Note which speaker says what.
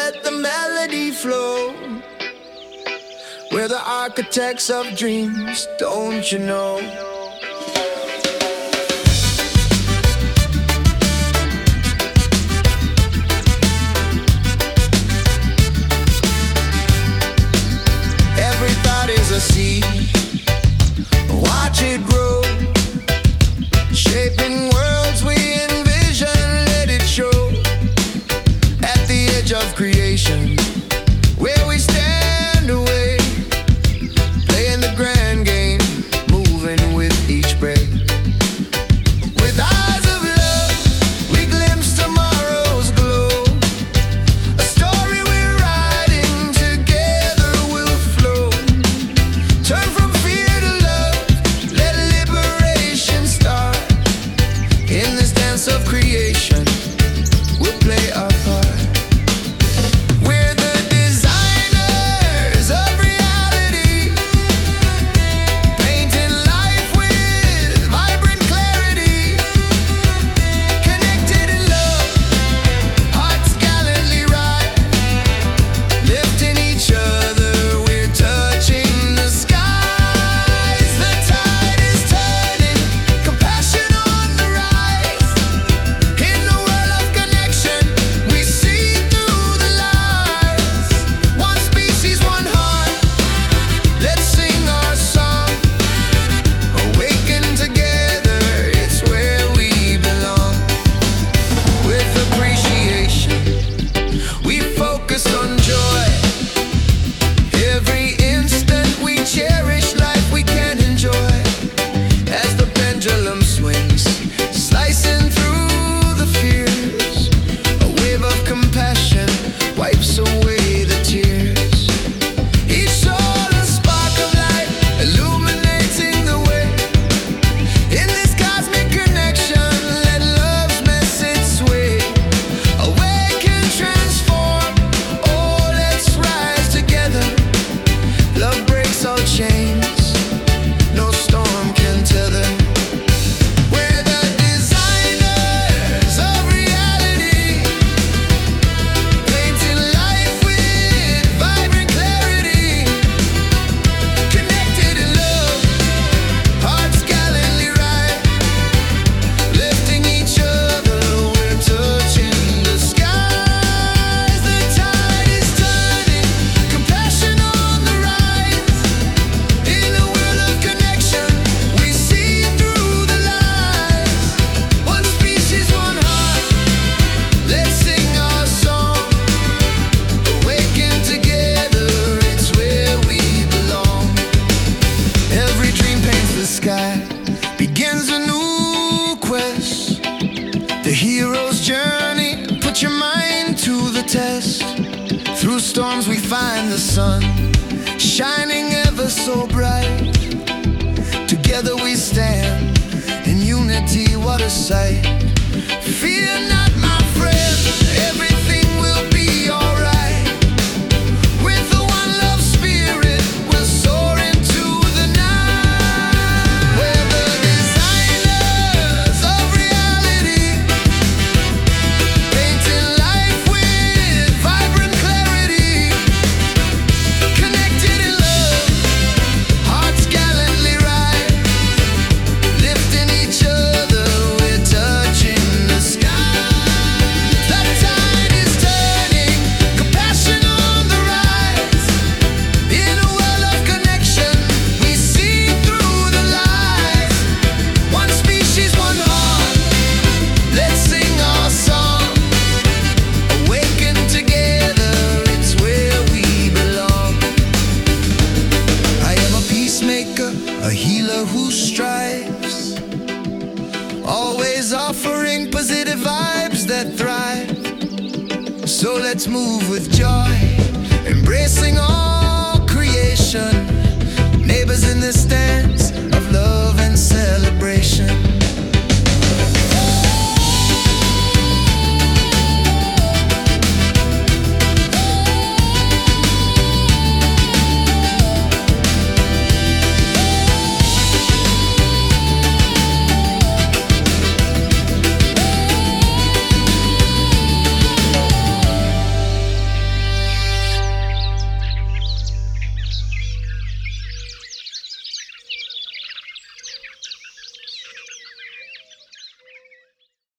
Speaker 1: let the melody flow. We're the architects of dreams, don't you know? Every thought is a seed, watch it grow, shaping worlds we envision, let it show. At the edge of creation, where we stand away, playing the grand game, moving with each breath. With eyes of love, we glimpse tomorrow's glow. A story we're writing together will flow. Turn from fear to love, let liberation start. In this dance of creation, we'll play our part. We're the designers of reality, painting life with vibrant clarity. Connected in love, hearts gallantly ride, lifting each other, we're touching the skies. The tide is turning, compassion on the rise. In the world of connection, we see through the lies. One species, one heart, let's sing our song. Awaken together, it's where we belong. With appreciation, we focus on joy. Every instant we cherish life we can enjoy. As the pendulum swings, slicing through the fears, a wave of compassion wipes away the tears. Each soul a spark of light, illuminating the way. In this cosmic connection, let love's message sway. Awaken, transform, oh let's rise together. Love breaks all chains, no storm can tether. We're the designers of reality, painting life with vibrant clarity. Connected in love, hearts gallantly ride, lifting each other, we're touching the skies. The tide is turning, compassion on the rise. In a world of connection, we see through the lies. One species, one heart, let's sing our song. Awaken together, it's where we belong. Every dream paints the sky, begins a new quest. The hero's journey, put your mind to the test. Through storms we find the sun, shining ever so bright. Together we stand, in unity, what a sight. Fear not, my friend, everything will be alright. With the one love spirit, we'll soar into the night. We're the designers of reality, painting life with vibrant clarity. Connected in love, hearts gallantly ride, lifting each other, we're touching the sky. The tide is turning, compassion on the rise. In a world of connection, we see through the lies. One species, one heart, let's sing our song. Awaken together, it's where we belong. I am a peacemaker, a healer who strives, always offering positive vibes that thrive. So let's move with joy, embracing all creation. Neighbors in this dance of love and celebration.